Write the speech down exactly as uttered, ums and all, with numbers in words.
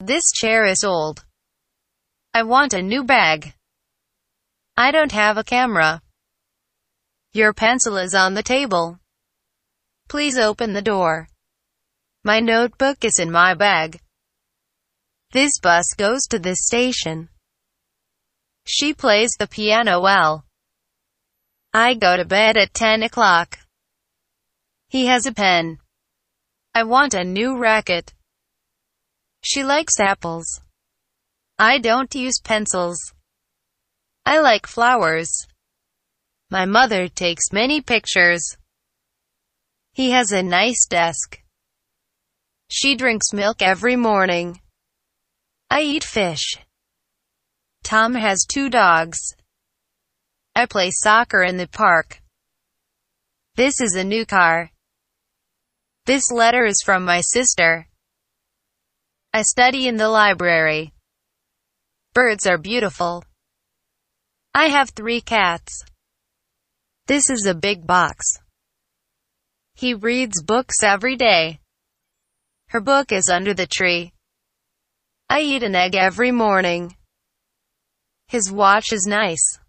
This chair is old. I want a new bag. I don't have a camera. Your pencil is on the table. Please open the door. My notebook is in my bag. This bus goes to this station. She plays the piano well. I go to bed at ten o'clock. He has a pen. I want a new racket. She likes apples. I don't use pencils. I like flowers. My mother takes many pictures. He has a nice desk. She drinks milk every morning. I eat fish. Tom has two dogs. I play soccer in the park. This is a new car. This letter is from my sister. I study in the library. Birds are beautiful. I have three cats. This is a big box. He reads books every day. Her book is under the tree. I eat an egg every morning. His watch is nice.